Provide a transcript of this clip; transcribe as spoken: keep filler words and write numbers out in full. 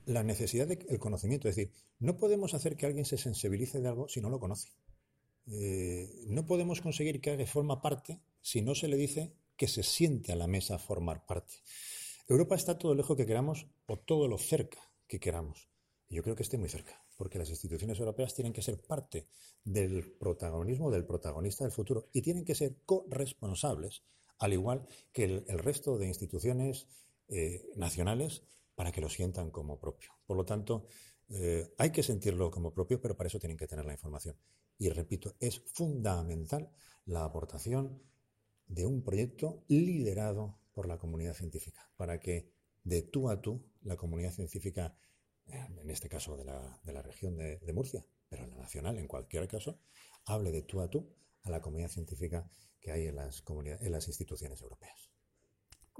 la necesidad del conocimiento. Es decir, no podemos hacer que alguien se sensibilice de algo si no lo conoce. Eh, no podemos conseguir que alguien forma parte si no se le dice que se siente a la mesa a formar parte. Europa está todo lo lejos que queramos o todo lo cerca que queramos. Y yo creo que esté muy cerca, porque las instituciones europeas tienen que ser parte del protagonismo del protagonista del futuro y tienen que ser corresponsables, al igual que el, el resto de instituciones eh, nacionales, para que lo sientan como propio. Por lo tanto, eh, hay que sentirlo como propio, pero para eso tienen que tener la información. Y repito, es fundamental la aportación de un proyecto liderado por la comunidad científica, para que de tú a tú la comunidad científica, en este caso de la, de la región de, de Murcia, pero en la nacional, en cualquier caso, hable de tú a tú a la comunidad científica que hay en las, comunidades, en las instituciones europeas.